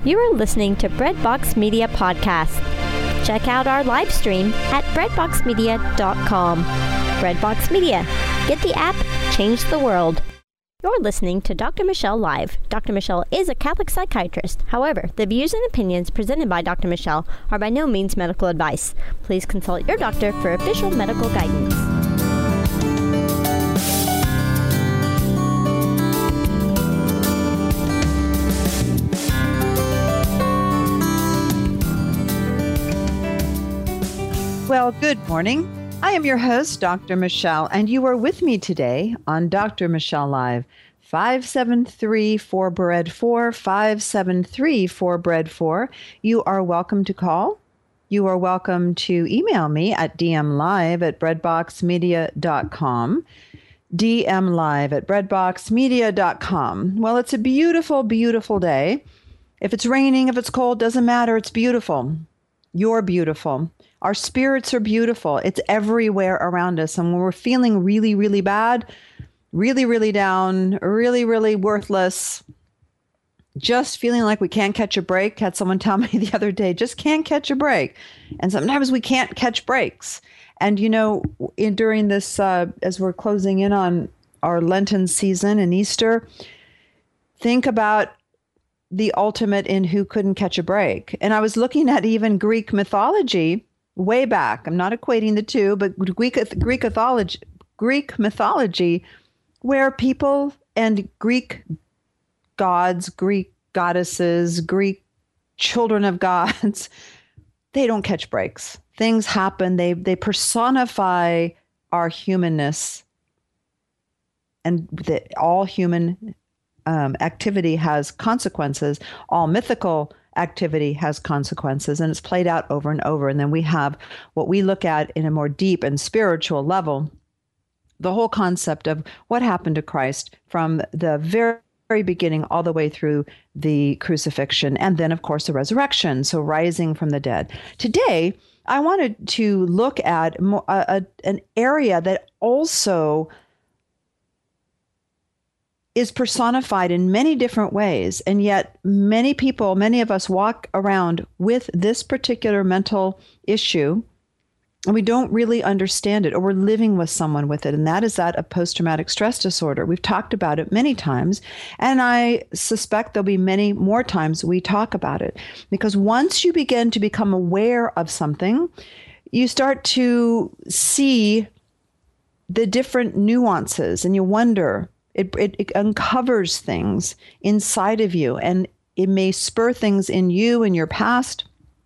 You are listening to Breadbox Media Podcast. Check out our live stream at breadboxmedia.com. Breadbox Media. Get the app, change the world. You're listening to Dr. Michelle Live. Dr. Michelle is a Catholic psychiatrist. However, the views and opinions presented by Dr. Michelle are by no means medical advice. Please consult your doctor for official medical guidance. Well, good morning. I am your host, Dr. Michelle, and you are with me today on Dr. Michelle Live. 573-4-BREAD-4, 573-4-BREAD-4. You are welcome to call. You are welcome to email me at dmlive@breadboxmedia.com. dmlive@breadboxmedia.com. Well, it's a beautiful, beautiful day. If it's raining, if it's cold, doesn't matter. It's beautiful. You're beautiful. Our spirits are beautiful. It's everywhere around us. And when we're feeling really, really bad, really, really down, really, really worthless, just feeling like we can't catch a break. Had someone tell me the other day, just can't catch a break. And sometimes we can't catch breaks. And, you know, during this, as we're closing in on our Lenten season and Easter, think about the ultimate in who couldn't catch a break. And I was looking at even Greek mythology way back. I'm not equating the two, but Greek mythology, where people and Greek gods, Greek goddesses, Greek children of gods, they don't catch breaks. Things happen. They personify our humanness, and all human activity has consequences. All mythical activity has consequences, and it's played out over and over. And then we have what we look at in a more deep and spiritual level, the whole concept of what happened to Christ from the very, very beginning all the way through the crucifixion, and then, of course, the resurrection, so rising from the dead. Today, I wanted to look at an area that also is personified in many different ways. And yet many people, many of us walk around with this particular mental issue, and we don't really understand it, or we're living with someone with it. And that is that of post-traumatic stress disorder. We've talked about it many times, and I suspect there'll be many more times we talk about it. Because once you begin to become aware of something, you start to see the different nuances, and you wonder, it uncovers things inside of you, and it may spur things in you in your past.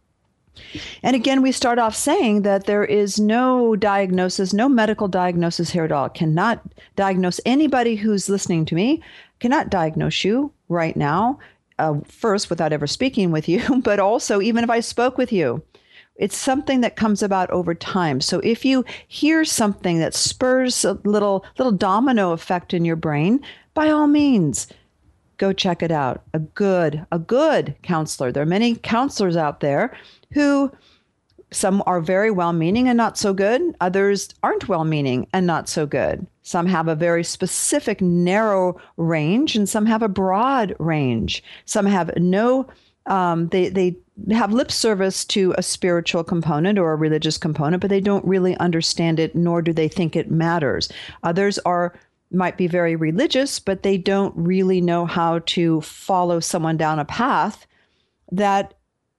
And again, we start off saying that there is no diagnosis, no medical diagnosis here at all. Cannot diagnose anybody who's listening to me, cannot diagnose you right now, first without ever speaking with you, but also even if I spoke with you. It's something that comes about over time. So if you hear something that spurs a little domino effect in your brain, by all means, go check it out. A good counselor. There are many counselors out there who, some are very well-meaning and not so good. Others aren't well-meaning and not so good. Some have a very specific narrow range, and some have a broad range. Some have no they have lip service to a spiritual component or a religious component, but they don't really understand it, nor do they think it matters. Others might be very religious, but they don't really know how to follow someone down a path that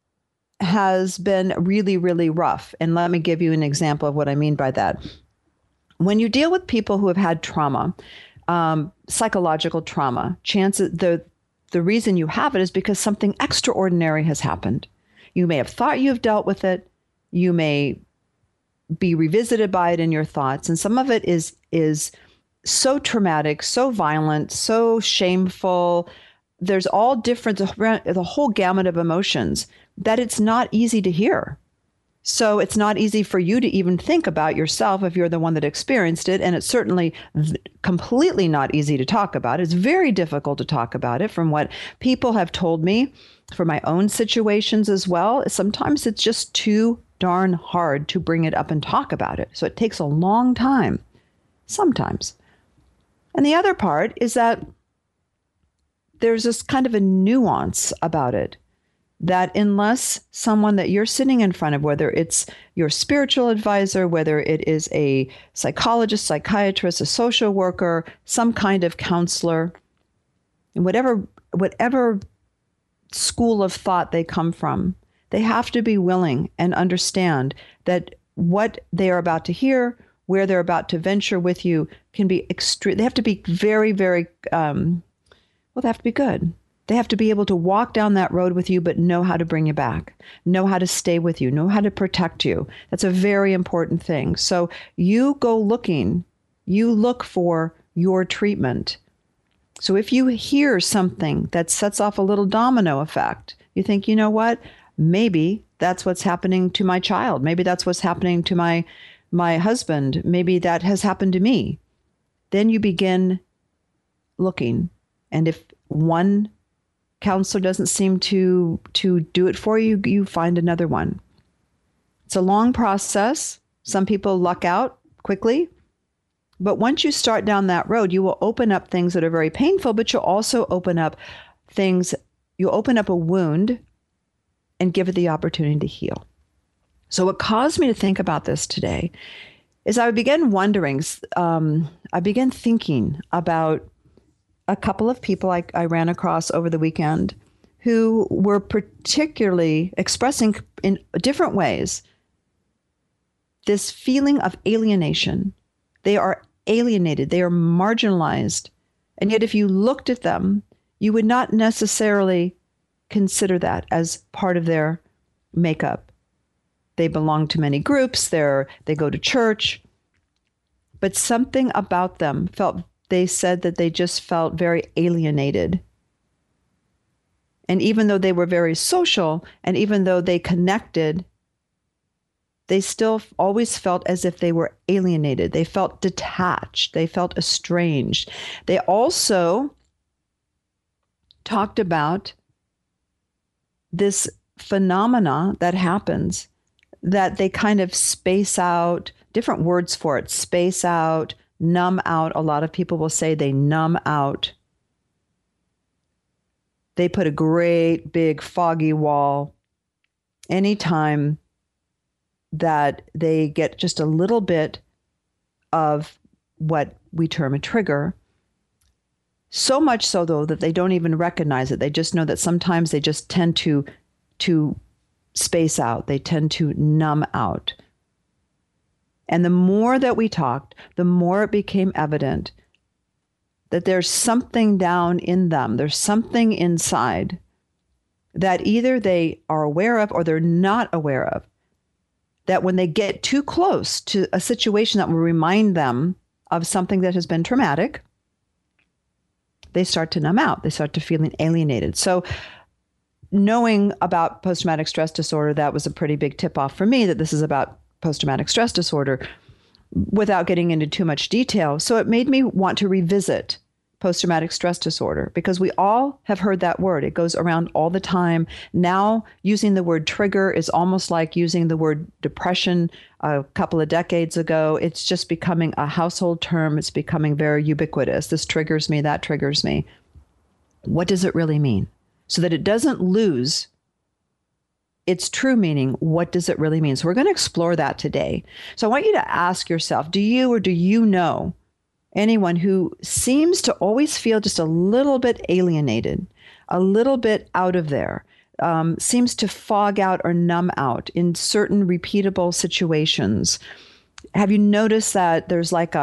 has been really, really rough. And let me give you an example of what I mean by that. When you deal with people who have had trauma, psychological trauma, the reason you have it is because something extraordinary has happened. You may have thought you've dealt with it. You may be revisited by it in your thoughts. And some of it is so traumatic, so violent, so shameful. There's all different, the whole gamut of emotions that it's not easy to hear. So it's not easy for you to even think about yourself if you're the one that experienced it. And it's certainly completely not easy to talk about. It's very difficult to talk about it from what people have told me, for my own situations as well. Sometimes it's just too darn hard to bring it up and talk about it. So it takes a long time, sometimes. And the other part is that there's this kind of a nuance about it. that unless someone that you're sitting in front of, whether it's your spiritual advisor, whether it is a psychologist, psychiatrist, a social worker, some kind of counselor, and whatever school of thought they come from, they have to be willing and understand that what they are about to hear, where they're about to venture with you, can be extreme. They have to be very, very, they have to be good. They have to be able to walk down that road with you, but know how to bring you back, know how to stay with you, know how to protect you. That's a very important thing. So you go looking, you look for your treatment. So if you hear something that sets off a little domino effect, you think, you know what? Maybe that's what's happening to my child. Maybe that's what's happening to my husband. Maybe that has happened to me. Then you begin looking. And if one counselor doesn't seem to do it for you, you find another one. It's a long process. Some people luck out quickly. But once you start down that road, you will open up things that are very painful, but you'll also open up things, you'll open up a wound and give it the opportunity to heal. So what caused me to think about this today is I began wondering, I began thinking about a couple of people I ran across over the weekend who were particularly expressing in different ways this feeling of alienation. They are alienated. They are marginalized. And yet if you looked at them, you would not necessarily consider that as part of their makeup. They belong to many groups. They go to church. But something about them they said that they just felt very alienated. And even though they were very social, and even though they connected, they still always felt as if they were alienated. They felt detached. They felt estranged. They also talked about this phenomena that happens, that they kind of space out, different words for it, space out, numb out. A lot of people will say they numb out. They put a great big foggy wall anytime that they get just a little bit of what we term a trigger. So much so, though, that they don't even recognize it. They just know that sometimes they just tend to space out. They tend to numb out. And the more that we talked, the more it became evident that there's something down in them. There's something inside that either they are aware of or they're not aware of. That when they get too close to a situation that will remind them of something that has been traumatic, they start to numb out. They start to feeling alienated. So knowing about post-traumatic stress disorder, that was a pretty big tip-off for me that this is about post-traumatic stress disorder without getting into too much detail. So it made me want to revisit post-traumatic stress disorder because we all have heard that word. It goes around all the time. Now, using the word trigger is almost like using the word depression a couple of decades ago. It's just becoming a household term. It's becoming very ubiquitous. This triggers me, that triggers me. What does it really mean? So that it doesn't lose its true meaning, what does it really mean? So we're going to explore that today. So I want you to ask yourself, do you know anyone who seems to always feel just a little bit alienated, a little bit out of there, seems to fog out or numb out in certain repeatable situations? Have you noticed that there's like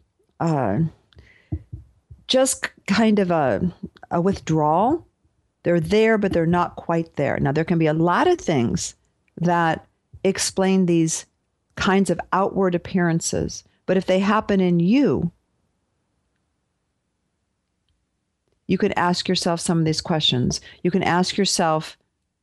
just kind of a withdrawal? They're there, but they're not quite there. Now, there can be a lot of things that explain these kinds of outward appearances, but if they happen in you, you can ask yourself some of these questions. You can ask yourself,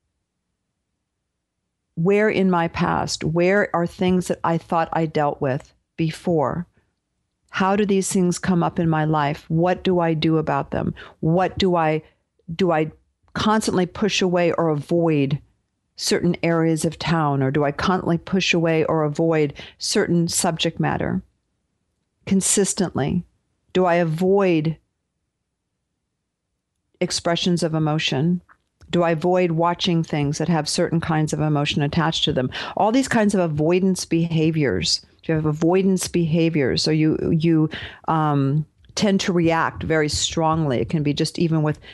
where in my past, where are things that I thought I dealt with before? How do these things come up in my life? What do I do about them? What do I constantly push away or avoid certain areas of town? Or do I constantly push away or avoid certain subject matter consistently? Do I avoid expressions of emotion? Do I avoid watching things that have certain kinds of emotion attached to them? All these kinds of avoidance behaviors. Do you have avoidance behaviors? So you tend to react very strongly. It can be just even with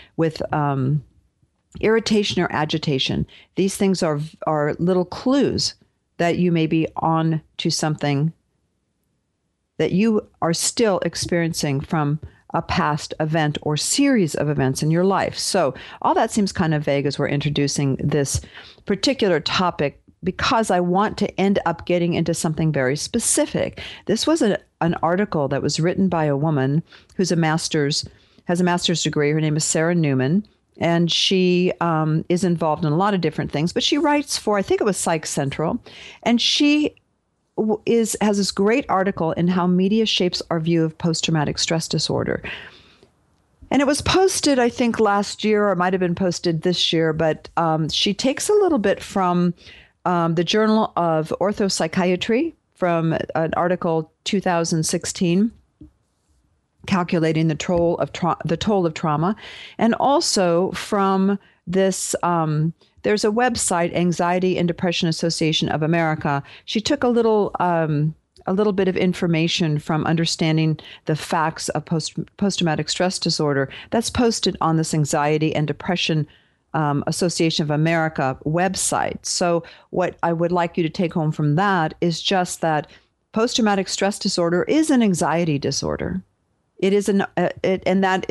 irritation or agitation. These things are little clues that you may be on to something that you are still experiencing from a past event or series of events in your life. So all that seems kind of vague as we're introducing this particular topic, because I want to end up getting into something very specific. This was an article that was written by a woman who's has a master's degree. Her name is Sarah Newman, and she is involved in a lot of different things, but she writes for, I think it was Psych Central, and she has this great article in how media shapes our view of post-traumatic stress disorder. And it was posted, I think, last year, or it might have been posted this year, but she takes a little bit from the Journal of Orthopsychiatry, from an article 2016, calculating the toll of trauma, and also from this there's a website, Anxiety and Depression Association of America. She took a little bit of information from understanding the facts of post-traumatic stress disorder that's posted on this Anxiety and Depression Association of America website. So what I would like you to take home from that is just that post-traumatic stress disorder is an anxiety disorder. It is and that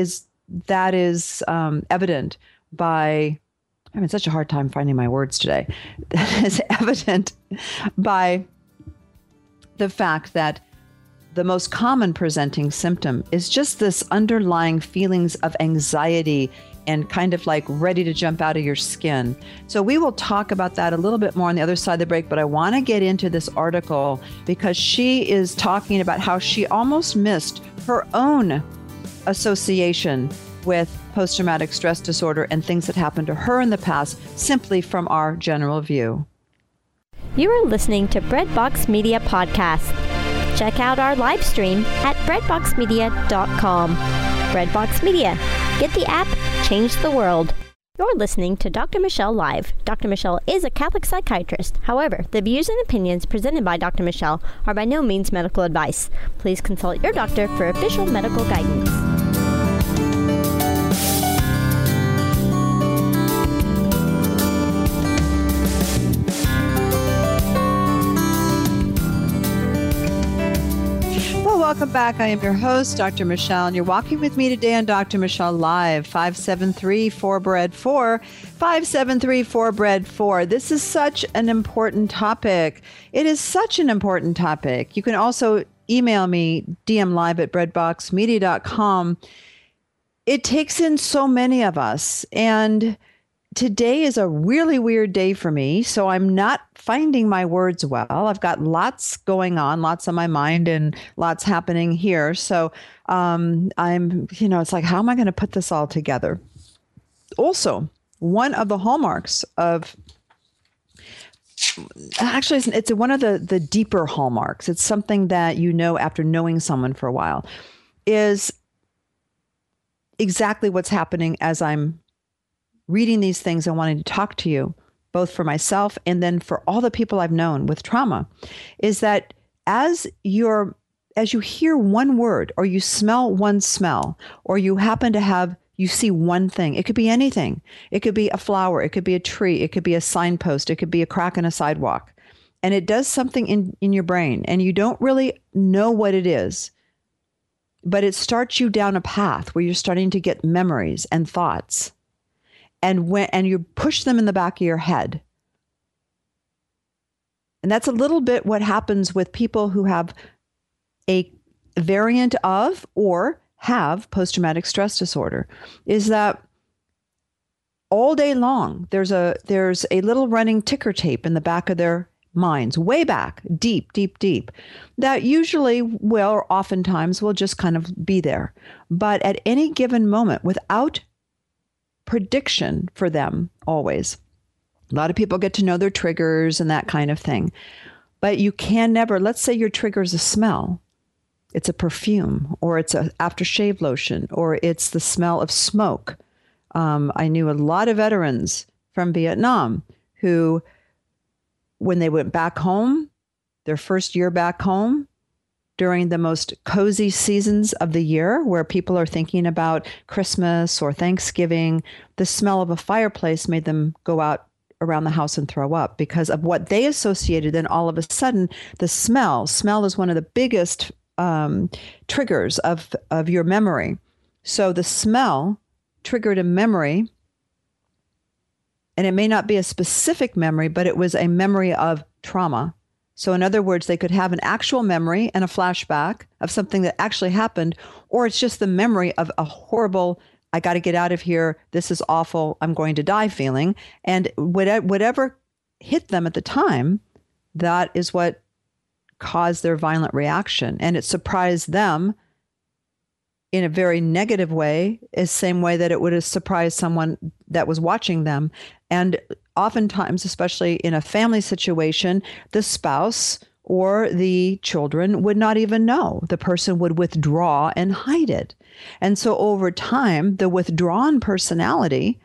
is evident by, I'm having such a hard time finding my words today. That is evident by the fact that the most common presenting symptom is just this underlying feelings of anxiety and kind of like ready to jump out of your skin. So we will talk about that a little bit more on the other side of the break, but I want to get into this article because she is talking about how she almost missed her own association with post-traumatic stress disorder and things that happened to her in the past, simply from our general view. You are listening to Breadbox Media Podcast. Check out our live stream at breadboxmedia.com. Breadbox Media. Get the app, change the world. You're listening to Dr. Michelle Live. Dr. Michelle is a Catholic psychiatrist. However, the views and opinions presented by Dr. Michelle are by no means medical advice. Please consult your doctor for official medical guidance. Welcome back. I am your host, Dr. Michelle, and you're walking with me today on Dr. Michelle Live, 573-4BREAD-4, 573-4BREAD-4. This is such an important topic. It is such an important topic. You can also email me, dmlive@breadboxmedia.com. It takes in so many of us, and today is a really weird day for me, so I'm not finding my words well. I've got lots going on, lots on my mind, and lots happening here. So it's like, how am I going to put this all together? Also, one of the hallmarks of, actually, it's one of the deeper hallmarks. It's something that you know after knowing someone for a while, is exactly what's happening as I'm reading these things and wanting to talk to you, both for myself and then for all the people I've known with trauma, is that as you hear one word, or you smell one smell, or you see one thing, it could be anything. It could be a flower, it could be a tree, it could be a signpost, it could be a crack in a sidewalk. And it does something in your brain, and you don't really know what it is, but it starts you down a path where you're starting to get memories and thoughts. And you push them in the back of your head. And that's a little bit what happens with people who have a variant of or have post-traumatic stress disorder, is that all day long there's a little running ticker tape in the back of their minds, way back, deep, that usually will, or oftentimes will, just kind of be there. But at any given moment, without prediction for them, always. A lot of people get to know their triggers and that kind of thing. But you can never, let's say your trigger is a smell. It's a perfume, or it's an aftershave lotion, or it's the smell of smoke. I knew a lot of veterans from Vietnam who, when they went back home, their first year back home, during the most cozy seasons of the year where people are thinking about Christmas or Thanksgiving, the smell of a fireplace made them go out around the house and throw up because of what they associated. Then all of a sudden, the smell is one of the biggest triggers of your memory. So the smell triggered a memory, and it may not be a specific memory, but it was a memory of trauma. So in other words, they could have an actual memory and a flashback of something that actually happened, or it's just the memory of a horrible, I got to get out of here, this is awful, I'm going to die feeling. And whatever hit them at the time, that is what caused their violent reaction. And it surprised them in a very negative way, is the same way that it would have surprised someone that was watching them. And oftentimes, especially in a family situation, the spouse or the children would not even know. The person would withdraw and hide it. And so over time, the withdrawn personality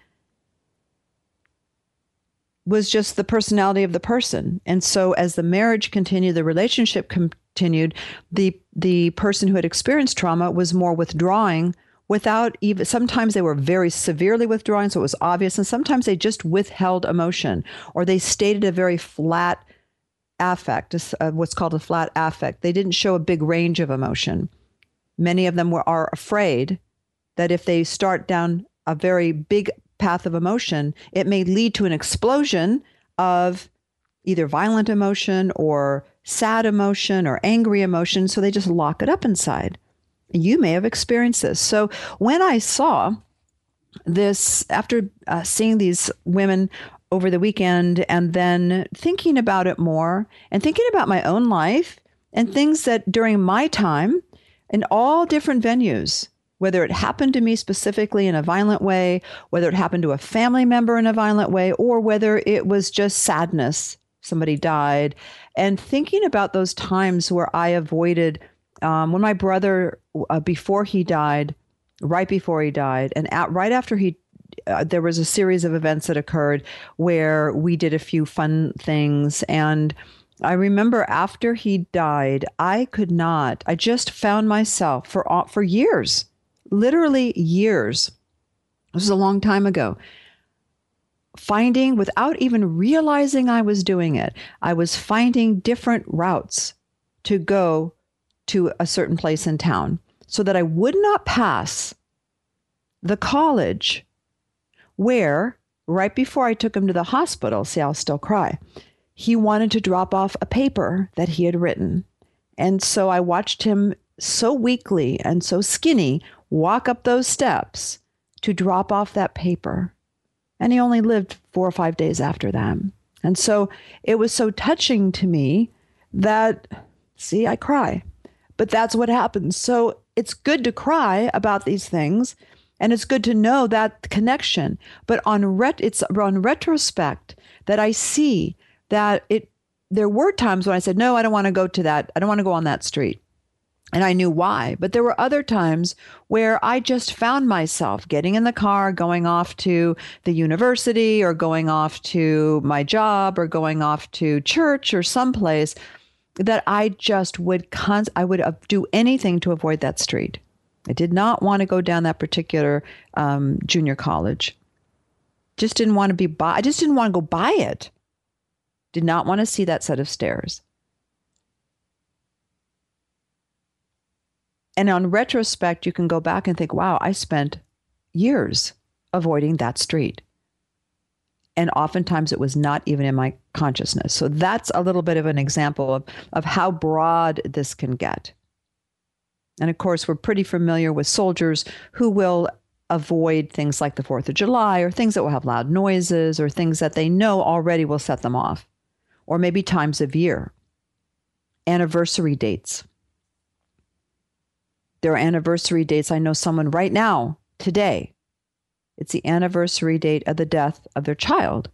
was just the personality of the person. And so as the marriage continued, the relationship continued, the person who had experienced trauma was more withdrawing without even, sometimes they were very severely withdrawing, so it was obvious, and sometimes they just withheld emotion, or they stated a very flat affect, what's called a flat affect. They didn't show a big range of emotion. Many of them are afraid that if they start down a very big path of emotion, it may lead to an explosion of either violent emotion or sad emotion or angry emotion, so they just lock it up inside. You may have experienced this. So when I saw this, after seeing these women over the weekend and then thinking about it more and thinking about my own life and things that during my time in all different venues, whether it happened to me specifically in a violent way, whether it happened to a family member in a violent way, or whether it was just sadness, somebody died, and thinking about those times where I avoided, when my brother, before he died, right before he died, and right after he, there was a series of events that occurred where we did a few fun things. And I remember after he died, I just found myself for years, literally years, this was a long time ago, finding, without even realizing I was doing it, I was finding different routes to go to a certain place in town so that I would not pass the college where, right before I took him to the hospital, see, I'll still cry, he wanted to drop off a paper that he had written. And so I watched him so weakly and so skinny walk up those steps to drop off that paper. And he only lived 4 or 5 days after that. And so it was so touching to me that, see, I cry. But that's what happens. So it's good to cry about these things, and it's good to know that connection. But it's on retrospect that I see that there were times when I said, no, I don't want to go to that. I don't want to go on that street. And I knew why. But there were other times where I just found myself getting in the car, going off to the university or going off to my job or going off to church or someplace that I just would do anything to avoid that street. I did not want to go down that particular junior college. Just didn't want to I just didn't want to go by it. Did not want to see that set of stairs. And on retrospect, you can go back and think, wow, I spent years avoiding that street. And oftentimes it was not even in my consciousness. So that's a little bit of an example of how broad this can get. And of course, we're pretty familiar with soldiers who will avoid things like the 4th of July or things that will have loud noises or things that they know already will set them off. Or maybe times of year, anniversary dates. There are anniversary dates. I know someone right now, today, it's the anniversary date of the death of their child.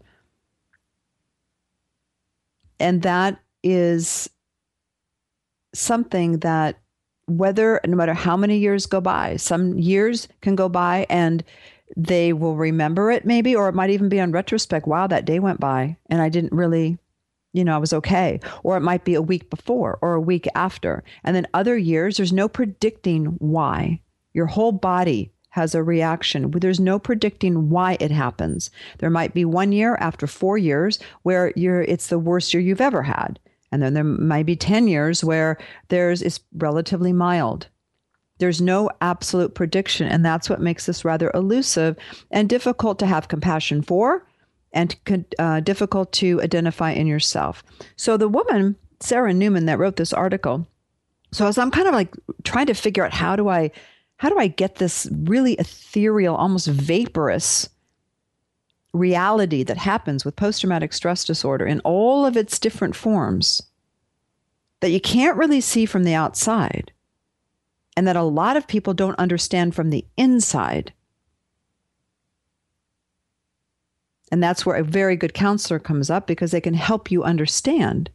And that is something that no matter how many years go by, some years can go by and they will remember it maybe, or it might even be on retrospect. Wow, that day went by and I didn't really, I was okay. Or it might be a week before or a week after. And then other years, there's no predicting why. Your whole body has a reaction. There's no predicting why it happens. There might be 1 year after 4 years where it's the worst year you've ever had. And then there might be 10 years where it's relatively mild. There's no absolute prediction. And that's what makes this rather elusive and difficult to have compassion for and difficult to identify in yourself. So the woman, Sarah Newman, that wrote this article, so as I'm kind of like trying to figure out how do I get this really ethereal, almost vaporous reality that happens with post-traumatic stress disorder in all of its different forms that you can't really see from the outside and that a lot of people don't understand from the inside. And that's where a very good counselor comes up, because they can help you understand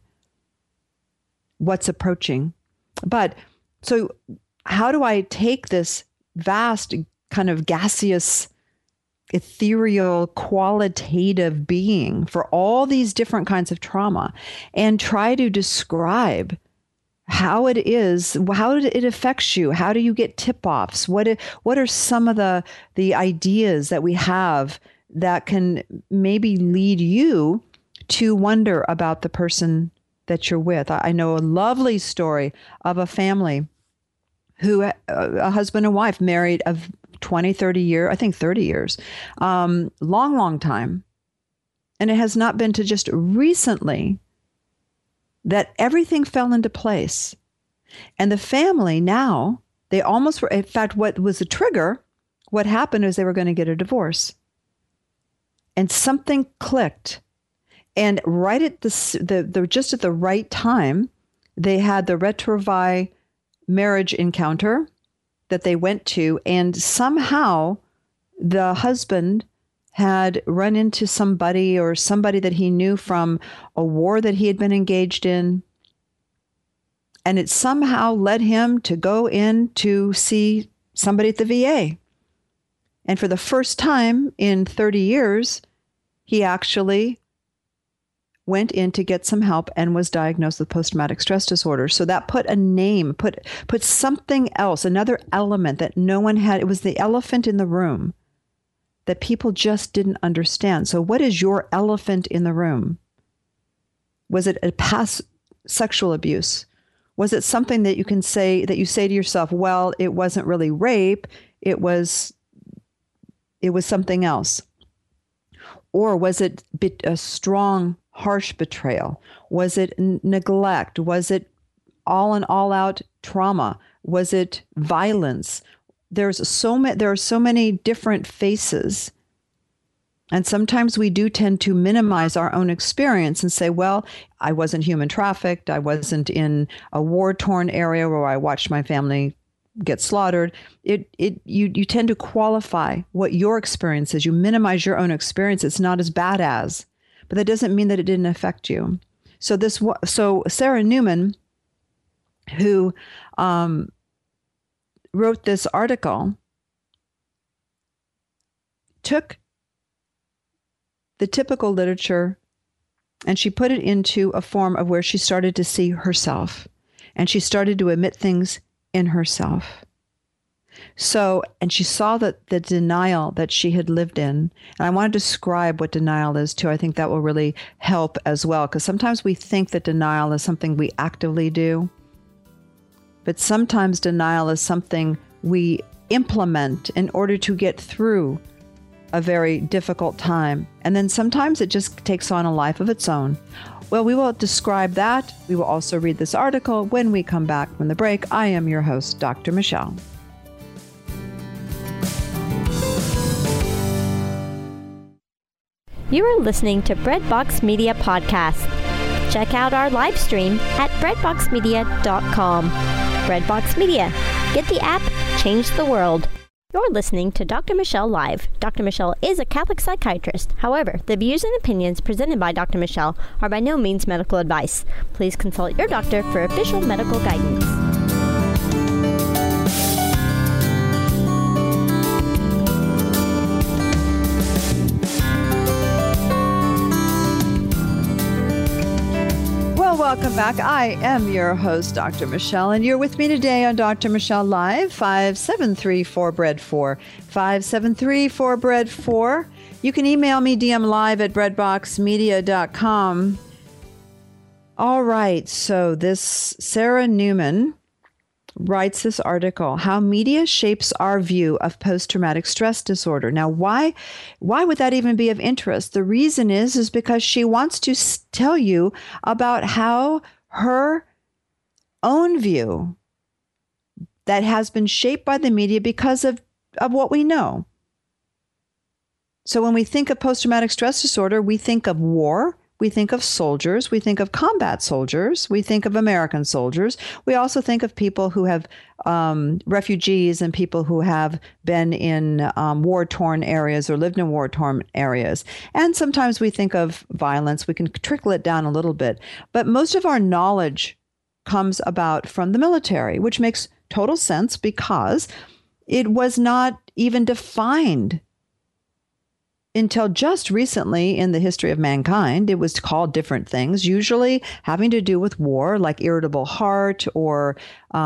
what's approaching. But so how do I take this vast kind of gaseous, ethereal, qualitative being for all these different kinds of trauma and try to describe how it is, how it affects you? How do you get tip-offs? What are some of the ideas that we have that can maybe lead you to wonder about the person that you're with? I know a lovely story of a family who, a husband and wife, married of 20, 30 years, I think 30 years, long time. And it has not been to just recently that everything fell into place. And the family now, they almost were, in fact, what was the trigger, what happened is they were going to get a divorce. And something clicked. And right at just at the right time, they had the Retrovi marriage encounter that they went to, and somehow the husband had run into somebody that he knew from a war that he had been engaged in, and it somehow led him to go in to see somebody at the VA. And for the first time in 30 years, he actually went in to get some help and was diagnosed with post-traumatic stress disorder. So that put a name, put something else, another element that no one had. It was the elephant in the room that people just didn't understand. So what is your elephant in the room? Was it a past sexual abuse? Was it something that you say to yourself, well, it wasn't really rape, it was something else? Or was it a strong, harsh betrayal? Was it neglect? Was it all out trauma? Was it violence? There are so many different faces. And sometimes we do tend to minimize our own experience and say, well, I wasn't human trafficked. I wasn't in a war-torn area where I watched my family get slaughtered. You tend to qualify what your experience is. You minimize your own experience. It's not as bad as, but that doesn't mean that it didn't affect you. So Sarah Newman, who wrote this article, took the typical literature and she put it into a form of where she started to see herself, and she started to admit things in herself. So, and she saw that the denial that she had lived in, and I want to describe what denial is too. I think that will really help as well, because sometimes we think that denial is something we actively do, but sometimes denial is something we implement in order to get through a very difficult time. And then sometimes it just takes on a life of its own. Well, we will describe that. We will also read this article when we come back from the break. I am your host, Dr. Michelle. You are listening to Breadbox Media Podcast. Check out our live stream at breadboxmedia.com. Breadbox Media. Get the app, change the world. You're listening to Dr. Michelle Live. Dr. Michelle is a Catholic psychiatrist. However, the views and opinions presented by Dr. Michelle are by no means medical advice. Please consult your doctor for official medical guidance. Well, welcome back. I am your host, Dr. Michelle, and you're with me today on Dr. Michelle Live, 573-4BREAD4, 573-4BREAD4. You can email me, DM live at breadboxmedia.com. All right, so this Sarah Newman writes this article, How Media Shapes Our View of Post-Traumatic Stress Disorder. Now, why would that even be of interest? The reason is because she wants to tell you about how her own view that has been shaped by the media because of what we know. So when we think of post-traumatic stress disorder, we think of war. We think of soldiers. We think of combat soldiers. We think of American soldiers. We also think of people who have refugees and people who have been in war-torn areas or lived in war-torn areas. And sometimes we think of violence. We can trickle it down a little bit. But most of our knowledge comes about from the military, which makes total sense because it was not even defined until just recently in the history of mankind. It was called different things, usually having to do with war, like irritable heart or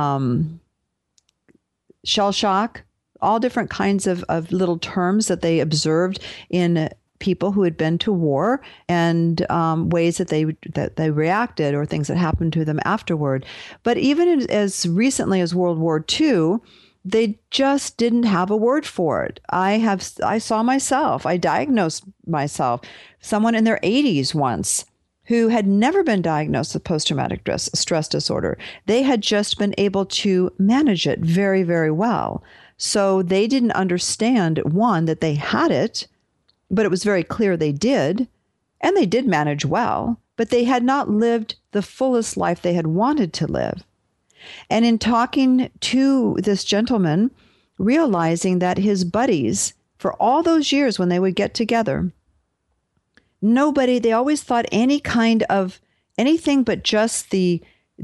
shell shock, all different kinds of little terms that they observed in people who had been to war and ways that they reacted or things that happened to them afterward. But even as recently as World War II, they just didn't have a word for it. I diagnosed myself, someone in their 80s once who had never been diagnosed with post-traumatic stress disorder. They had just been able to manage it very, very well. So they didn't understand, one, that they had it, but it was very clear they did, and they did manage well, but they had not lived the fullest life they had wanted to live. And in talking to this gentleman, realizing that his buddies, for all those years when they would get together, they always thought any kind of anything but just the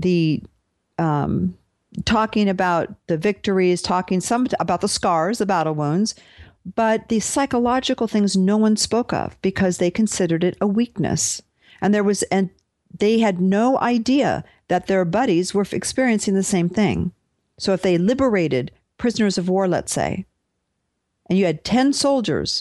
talking about the victories, talking some about the scars, the battle wounds, but the psychological things no one spoke of because they considered it a weakness. And they had no idea that their buddies were experiencing the same thing. So if they liberated prisoners of war, let's say, and you had 10 soldiers,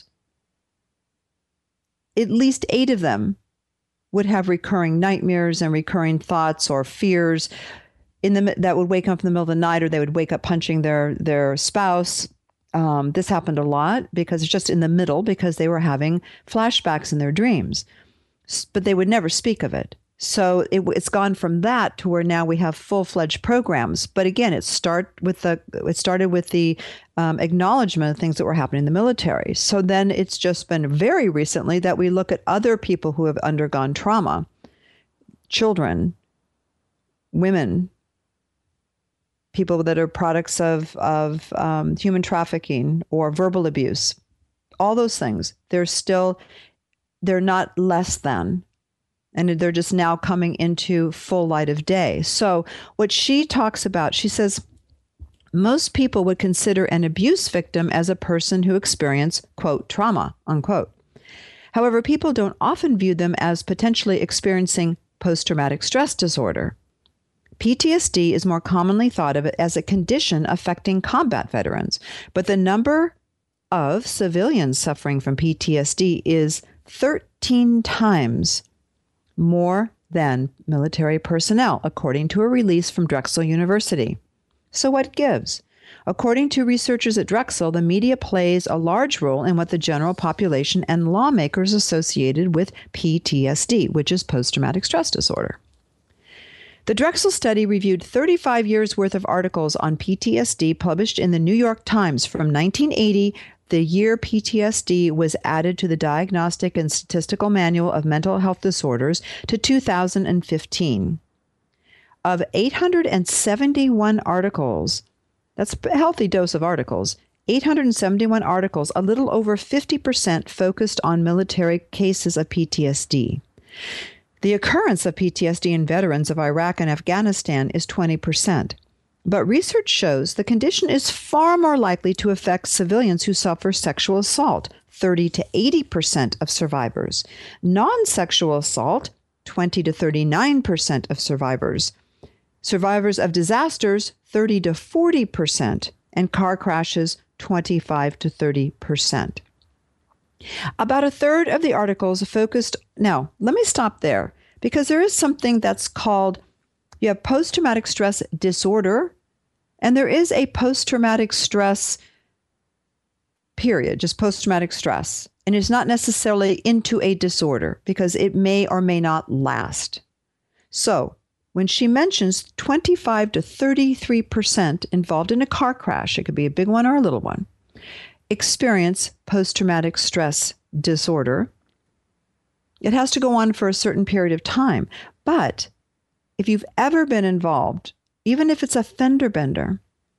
at least 8 of them would have recurring nightmares and recurring thoughts or fears that would wake up in the middle of the night, or they would wake up punching their spouse. This happened a lot because it's just in the middle because they were having flashbacks in their dreams, but they would never speak of it. So it's gone from that to where now we have full-fledged programs. But again, it started with the acknowledgement of things that were happening in the military. So then it's just been very recently that we look at other people who have undergone trauma, children, women, people that are products of human trafficking or verbal abuse, all those things. They're not less than. And they're just now coming into full light of day. So what she talks about, she says, most people would consider an abuse victim as a person who experienced, quote, trauma, unquote. However, people don't often view them as potentially experiencing post-traumatic stress disorder. PTSD is more commonly thought of as a condition affecting combat veterans, but the number of civilians suffering from PTSD is 13 times more than military personnel, according to a release from Drexel University. So what gives? According to researchers at Drexel, the media plays a large role in what the general population and lawmakers associated with PTSD, which is post-traumatic stress disorder. The Drexel study reviewed 35 years' worth of articles on PTSD published in the New York Times from 1980, the year PTSD was added to the Diagnostic and Statistical Manual of Mental Health Disorders, to 2015. Of 871 articles, that's a healthy dose of articles, 871 articles, a little over 50% focused on military cases of PTSD. The occurrence of PTSD in veterans of Iraq and Afghanistan is 20%. But research shows the condition is far more likely to affect civilians who suffer sexual assault, 30 to 80% of survivors. Non-sexual assault, 20 to 39% of survivors. Survivors of disasters, 30 to 40%, and car crashes, 25 to 30%. About a third of the articles focused. Now, let me stop there because there is something that's called, you have post-traumatic stress disorder, and there is a post-traumatic stress period, just post-traumatic stress. And it's not necessarily into a disorder because it may or may not last. So when she mentions 25 to 33% involved in a car crash, it could be a big one or a little one, experience post-traumatic stress disorder, it has to go on for a certain period of time. But if you've ever been involved, even if it's a fender bender,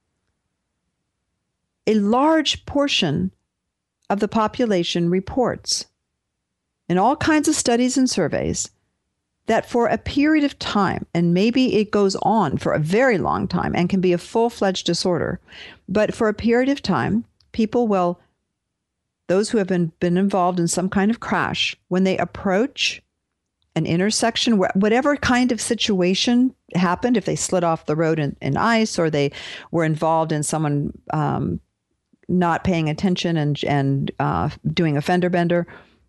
a large portion of the population reports in all kinds of studies and surveys that for a period of time, and maybe it goes on for a very long time and can be a full-fledged disorder, but for a period of time, people will, those who have been involved in some kind of crash, when they approach an intersection, whatever kind of situation happened, if they slid off the road in ice or they were involved in someone not paying attention and doing a fender bender,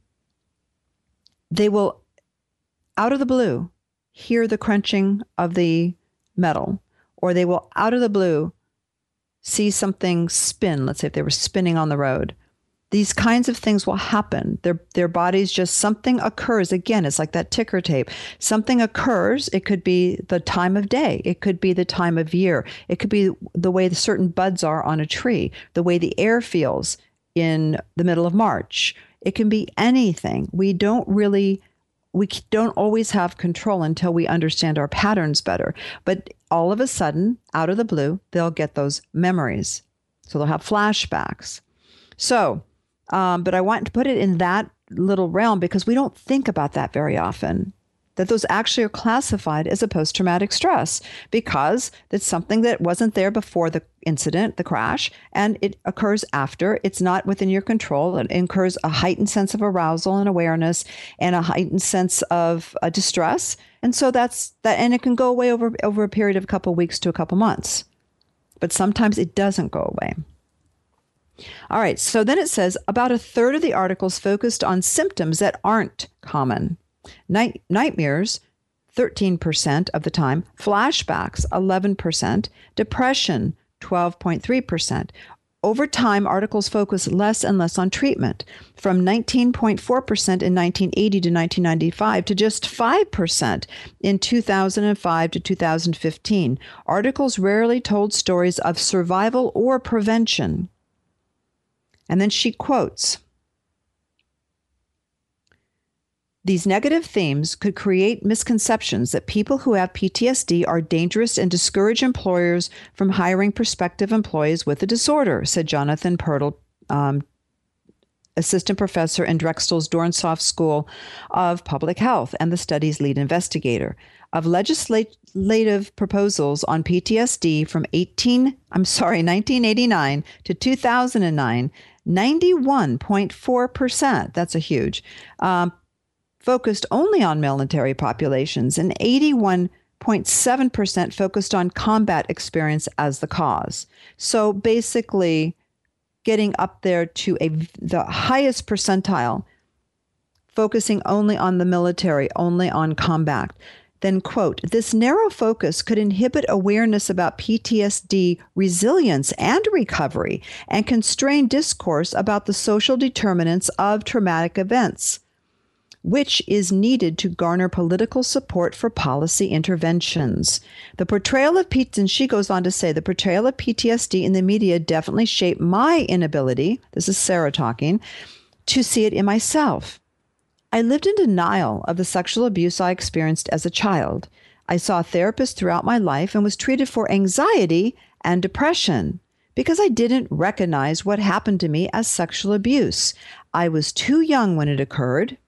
they will, out of the blue, hear the crunching of the metal, or they will, out of the blue, see something spin. Let's say if they were spinning on the road. These kinds of things will happen. Their bodies just, something occurs. Again, it's like that ticker tape. Something occurs. It could be the time of day. It could be the time of year. It could be the way the certain buds are on a tree, the way the air feels in the middle of March. It can be anything. We don't always have control until we understand our patterns better. But all of a sudden, out of the blue, they'll get those memories. So they'll have flashbacks. So, but I want to put it in that little realm because we don't think about that very often, that those actually are classified as a post-traumatic stress because it's something that wasn't there before the incident, the crash, and it occurs after. It's not within your control. It incurs a heightened sense of arousal and awareness and a heightened sense of distress. And so that's that, and it can go away over a period of a couple of weeks to a couple months. But sometimes it doesn't go away. All right, so then it says about a third of the articles focused on symptoms that aren't common. Nightmares, 13% of the time, flashbacks, 11%, depression, 12.3%. Over time, articles focus less and less on treatment, from 19.4% in 1980 to 1995 to just 5% in 2005 to 2015. Articles rarely told stories of survival or prevention. And then she quotes, these negative themes could create misconceptions that people who have PTSD are dangerous and discourage employers from hiring prospective employees with the disorder, said Jonathan Pirtle, assistant professor in Drexel's Dornhof School of Public Health and the study's lead investigator. Of legislative proposals on PTSD from 1989 to 2009, 91.4%, that's a huge, focused only on military populations, and 81.7% focused on combat experience as the cause. So basically getting up there to the highest percentile, focusing only on the military, only on combat. Then, quote, this narrow focus could inhibit awareness about PTSD resilience and recovery and constrain discourse about the social determinants of traumatic events, which is needed to garner political support for policy interventions. The portrayal of and she goes on to say, the portrayal of PTSD in the media definitely shaped my inability, this is Sarah talking, to see it in myself. I lived in denial of the sexual abuse I experienced as a child. I saw therapists throughout my life and was treated for anxiety and depression because I didn't recognize what happened to me as sexual abuse. I was too young when it occurred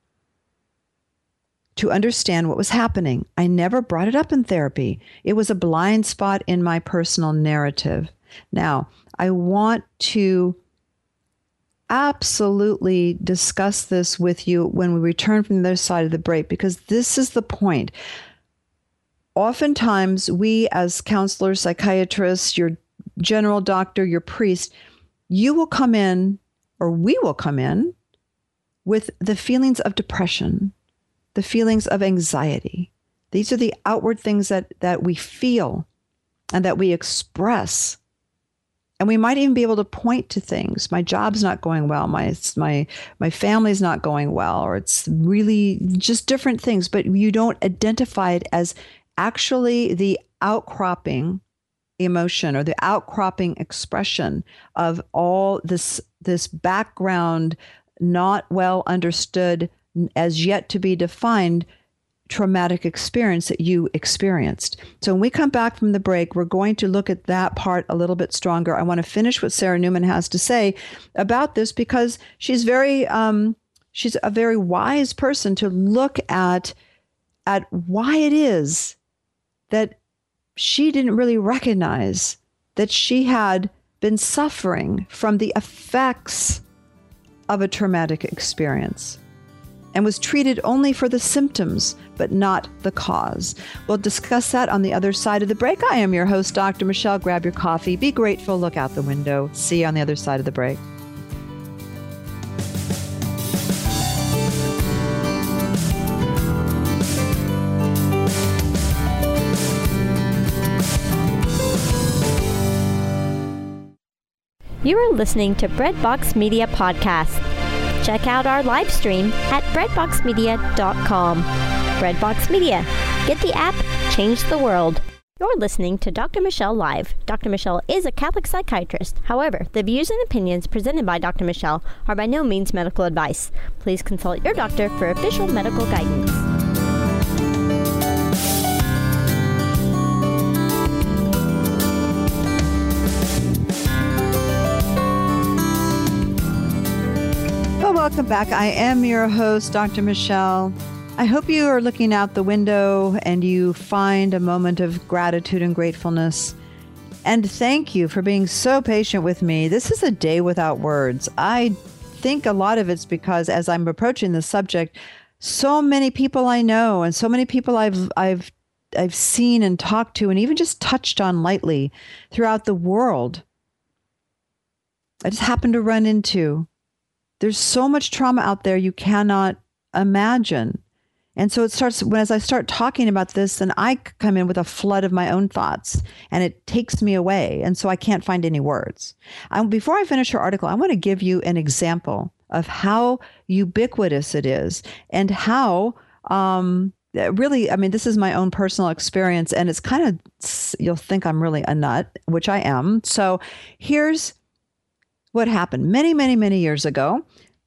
to understand what was happening. I never brought it up in therapy. It was a blind spot in my personal narrative. Now, I want to absolutely discuss this with you when we return from the other side of the break, because this is the point. Oftentimes, we as counselors, psychiatrists, your general doctor, your priest, you will come in, or we will come in, with the feelings of depression, the feelings of anxiety. These are the outward things that we feel and that we express. And we might even be able to point to things. My job's not going well. My family's not going well, or it's really just different things. But you don't identify it as actually the outcropping emotion or the outcropping expression of all this background, not well understood, as yet to be defined traumatic experience that you experienced. So when we come back from the break, we're going to look at that part a little bit stronger. I want to finish what Sarah Newman has to say about this, because she's she's a very wise person to look at why it is that she didn't really recognize that she had been suffering from the effects of a traumatic experience, and was treated only for the symptoms, but not the cause. We'll discuss that on the other side of the break. I am your host, Dr. Michelle. Grab your coffee, be grateful, look out the window. See you on the other side of the break. You are listening to Breadbox Media Podcast. Check out our live stream at breadboxmedia.com. Breadbox Media. Get the app, change the world. You're listening to Dr. Michelle Live. Dr. Michelle is a Catholic psychiatrist. However, the views and opinions presented by Dr. Michelle are by no means medical advice. Please consult your doctor for official medical guidance. Welcome back. I am your host, Dr. Michelle. I hope you are looking out the window and you find a moment of gratitude and gratefulness. And thank you for being so patient with me. This is a day without words. I think a lot of it's because as I'm approaching the subject, so many people I know and so many people I've seen and talked to and even just touched on lightly throughout the world, I just happen to run into. There's so much trauma out there you cannot imagine. And so it starts, as I start talking about this, then I come in with a flood of my own thoughts and it takes me away. And so I can't find any words. Before I finish her article, I want to give you an example of how ubiquitous it is and how really, I mean, this is my own personal experience, and it's kind of, you'll think I'm really a nut, which I am. So here's what happened many, many, many years ago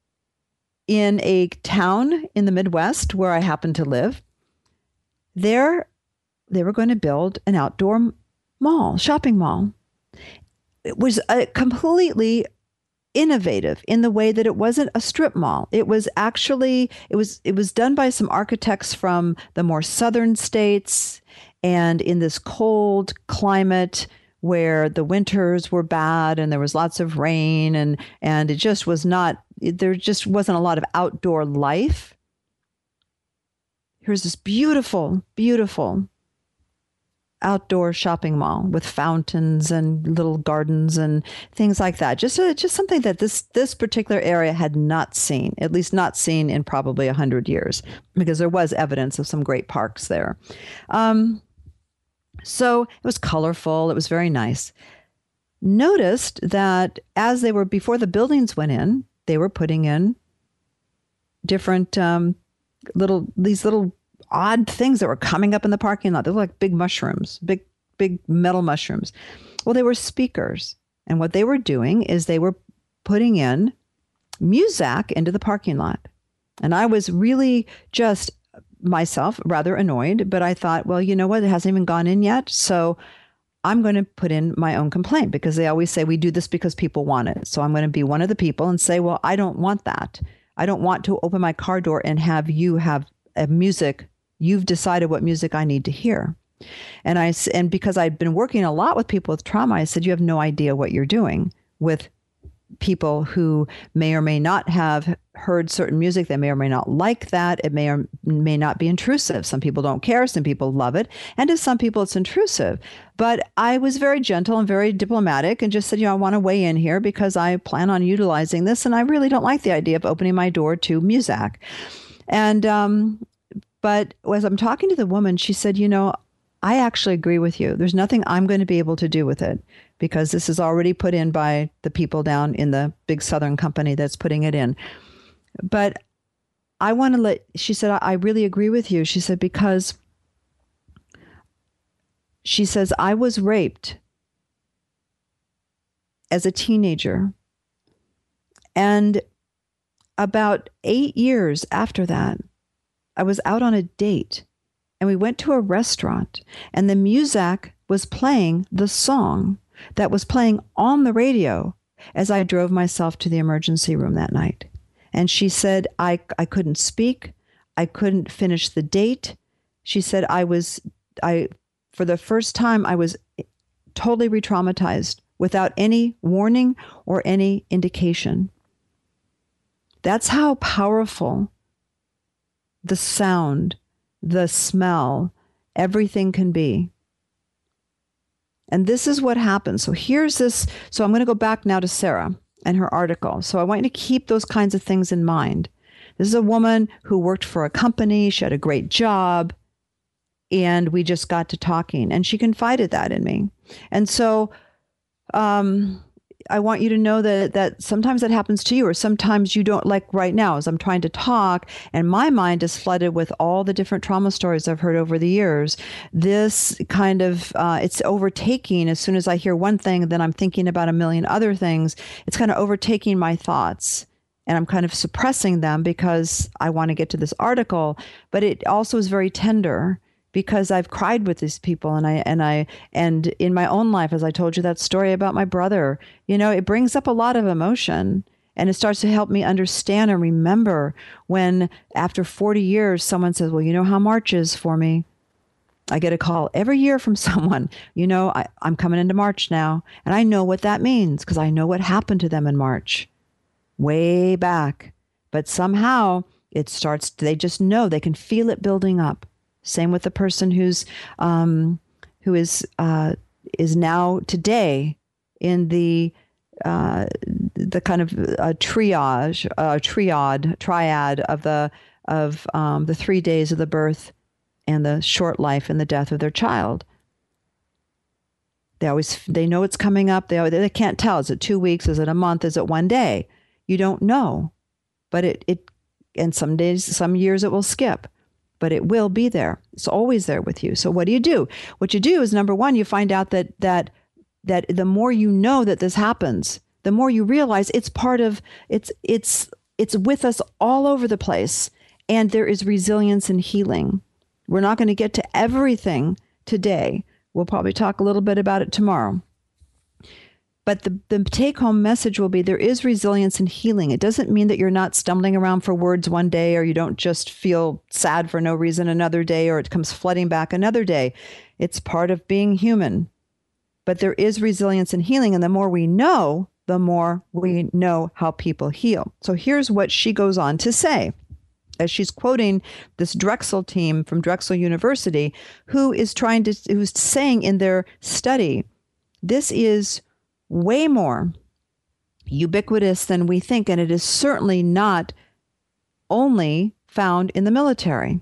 in a town in the Midwest where I happen to live. There, they were going to build an outdoor mall, shopping mall. It was completely innovative in the way that it wasn't a strip mall. It was actually, it was done by some architects from the more southern states, and in this cold climate where the winters were bad and there was lots of rain and it just was not, there just wasn't a lot of outdoor life. Here's this beautiful, beautiful outdoor shopping mall with fountains and little gardens and things like that. Just something that this particular area had not seen, at least not seen in probably 100 years, because there was evidence of some great parks there. So it was colorful. It was very nice. Noticed that as they were, before the buildings went in, they were putting in different these little odd things that were coming up in the parking lot. They were like big mushrooms, big metal mushrooms. Well, they were speakers. And what they were doing is they were putting in Muzak into the parking lot. And I was really just myself rather annoyed, but I thought, well, you know what? It hasn't even gone in yet. So I'm going to put in my own complaint, because they always say we do this because people want it. So I'm going to be one of the people and say, well, I don't want that. I don't want to open my car door and have you have a music. You've decided what music I need to hear. And because I'd been working a lot with people with trauma, I said, you have no idea what you're doing with people who may or may not have heard certain music. They may or may not like that. It may or may not be intrusive. Some people don't care. Some people love it. And to some people, it's intrusive. But I was very gentle and very diplomatic and just said, I want to weigh in here because I plan on utilizing this. And I really don't like the idea of opening my door to Muzak. And, but as I'm talking to the woman, she said, I actually agree with you. There's nothing I'm going to be able to do with it because this is already put in by the people down in the big Southern company that's putting it in. But I want to she said, I really agree with you. She said, because she says, I was raped as a teenager. And about 8 years after that, I was out on a date. And we went to a restaurant and the Muzak was playing the song that was playing on the radio as I drove myself to the emergency room that night. And she said, I couldn't speak. I couldn't finish the date. She said, for the first time, I was totally re-traumatized without any warning or any indication. That's how powerful the sound, the smell, everything can be. And this is what happens. So here's this. So I'm going to go back now to Sarah and her article. So I want you to keep those kinds of things in mind. This is a woman who worked for a company. She had a great job. And we just got to talking. And she confided that in me. And so I want you to know that sometimes that happens to you, or sometimes you don't, like right now, as I'm trying to talk, and my mind is flooded with all the different trauma stories I've heard over the years. This kind of, it's overtaking. As soon as I hear one thing, then I'm thinking about a million other things. It's kind of overtaking my thoughts. And I'm kind of suppressing them because I want to get to this article. But it also is very tender, because I've cried with these people, and in my own life, as I told you that story about my brother, it brings up a lot of emotion, and it starts to help me understand and remember when after 40 years, someone says, well, you know how March is for me. I get a call every year from someone, I'm coming into March now, and I know what that means because I know what happened to them in March way back. But somehow they just know, they can feel it building up. Same with the person who is now today in the kind of triad of the 3 days of the birth and the short life and the death of their child. They know it's coming up. They can't tell. Is it 2 weeks? Is it a month? Is it 1 day? You don't know, but and some days, some years it will skip. But it will be there. It's always there with you. So what do? What you do is, number one, you find out that the more you know that this happens, the more you realize it's part of, it's with us all over the place. And there is resilience and healing. We're not going to get to everything today. We'll probably talk a little bit about it tomorrow. But the take-home message will be there is resilience and healing. It doesn't mean that you're not stumbling around for words one day, or you don't just feel sad for no reason another day, or it comes flooding back another day. It's part of being human. But there is resilience and healing, and the more we know how people heal. So here's what she goes on to say, as she's quoting this Drexel team from Drexel University, who's saying in their study, this is way more ubiquitous than we think, and it is certainly not only found in the military.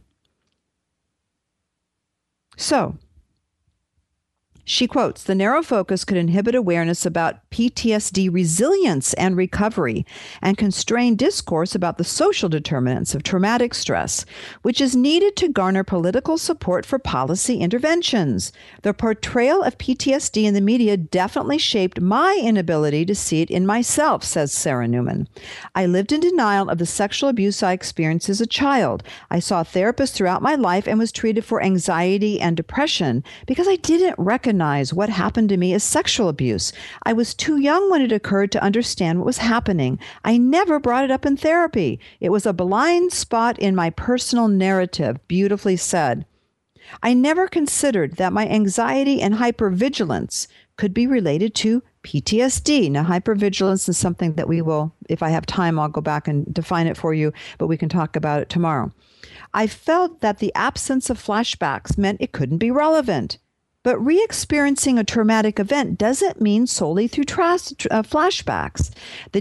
So, she quotes, the narrow focus could inhibit awareness about PTSD resilience and recovery, and constrain discourse about the social determinants of traumatic stress, which is needed to garner political support for policy interventions. The portrayal of PTSD in the media definitely shaped my inability to see it in myself, says Sarah Newman. I lived in denial of the sexual abuse I experienced as a child. I saw therapists throughout my life and was treated for anxiety and depression because I didn't recognize what happened to me as sexual abuse. I was too young when it occurred to understand what was happening. I never brought it up in therapy. It was a blind spot in my personal narrative, beautifully said. I never considered that my anxiety and hypervigilance could be related to PTSD. Now, hypervigilance is something that we will, if I have time, I'll go back and define it for you, but we can talk about it tomorrow. I felt that the absence of flashbacks meant it couldn't be relevant. But re-experiencing a traumatic event doesn't mean solely through flashbacks. The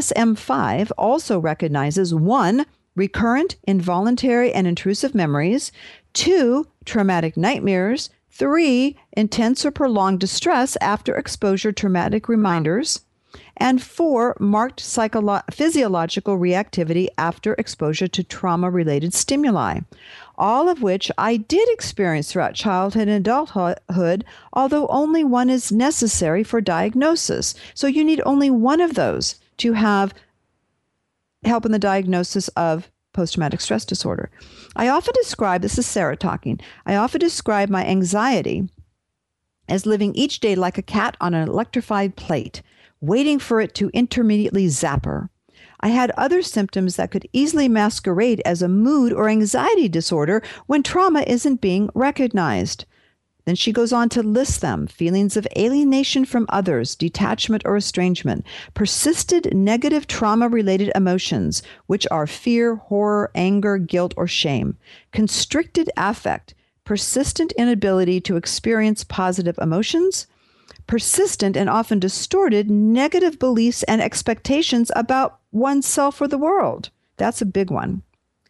DSM-5 also recognizes 1, recurrent, involuntary, and intrusive memories, 2, traumatic nightmares, 3, intense or prolonged distress after exposure to traumatic reminders, and 4, marked physiological reactivity after exposure to trauma-related stimuli, all of which I did experience throughout childhood and adulthood, although only one is necessary for diagnosis. So you need only one of those to have help in the diagnosis of post-traumatic stress disorder. I often describe, this is Sarah talking, I often describe my anxiety as living each day like a cat on an electrified plate, waiting for it to intermittently zap her. I had other symptoms that could easily masquerade as a mood or anxiety disorder when trauma isn't being recognized. Then she goes on to list them: feelings of alienation from others, detachment or estrangement, persisted negative trauma-related emotions, which are fear, horror, anger, guilt, or shame, constricted affect, persistent inability to experience positive emotions, persistent and often distorted negative beliefs and expectations about oneself or the world. That's a big one.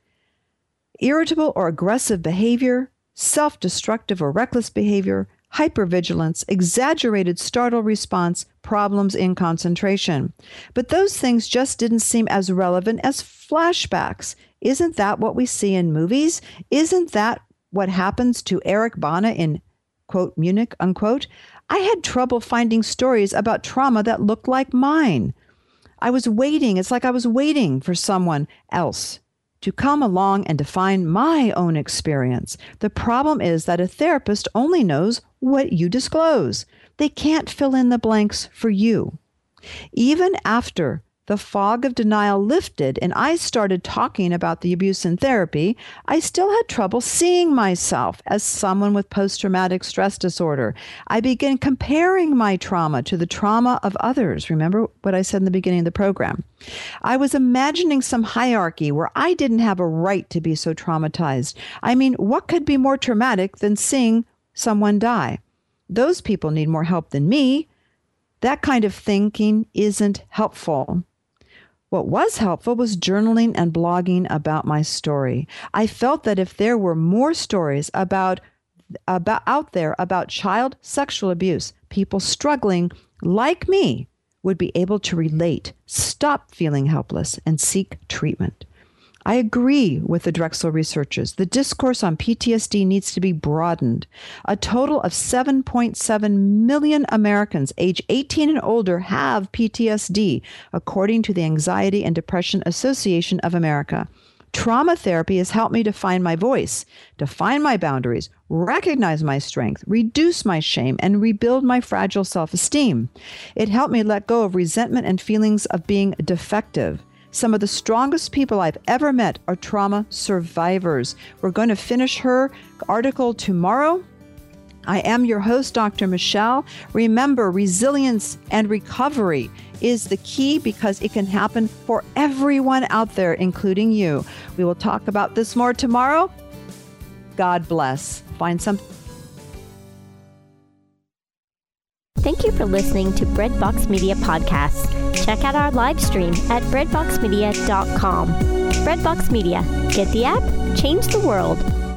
Irritable or aggressive behavior, self-destructive or reckless behavior, hypervigilance, exaggerated startle response, problems in concentration. But those things just didn't seem as relevant as flashbacks. Isn't that what we see in movies? Isn't that what happens to Eric Bana in, quote, Munich, unquote? I had trouble finding stories about trauma that looked like mine. I was waiting. It's like I was waiting for someone else to come along and define my own experience. The problem is that a therapist only knows what you disclose. They can't fill in the blanks for you. Even after the fog of denial lifted and I started talking about the abuse in therapy, I still had trouble seeing myself as someone with post-traumatic stress disorder. I began comparing my trauma to the trauma of others. Remember what I said in the beginning of the program? I was imagining some hierarchy where I didn't have a right to be so traumatized. I mean, what could be more traumatic than seeing someone die? Those people need more help than me. That kind of thinking isn't helpful. What was helpful was journaling and blogging about my story. I felt that if there were more stories out there about child sexual abuse, people struggling like me would be able to relate, stop feeling helpless, and seek treatment. I agree with the Drexel researchers. The discourse on PTSD needs to be broadened. A total of 7.7 million Americans age 18 and older have PTSD, according to the Anxiety and Depression Association of America. Trauma therapy has helped me to find my voice, define my boundaries, recognize my strength, reduce my shame, and rebuild my fragile self-esteem. It helped me let go of resentment and feelings of being defective. Some of the strongest people I've ever met are trauma survivors. We're going to finish her article tomorrow. I am your host, Dr. Michelle. Remember, resilience and recovery is the key because it can happen for everyone out there, including you. We will talk about this more tomorrow. God bless. Find some. Thank you for listening to Breadbox Media Podcasts. Check out our live stream at breadboxmedia.com. Breadbox Media. Get the app, change the world.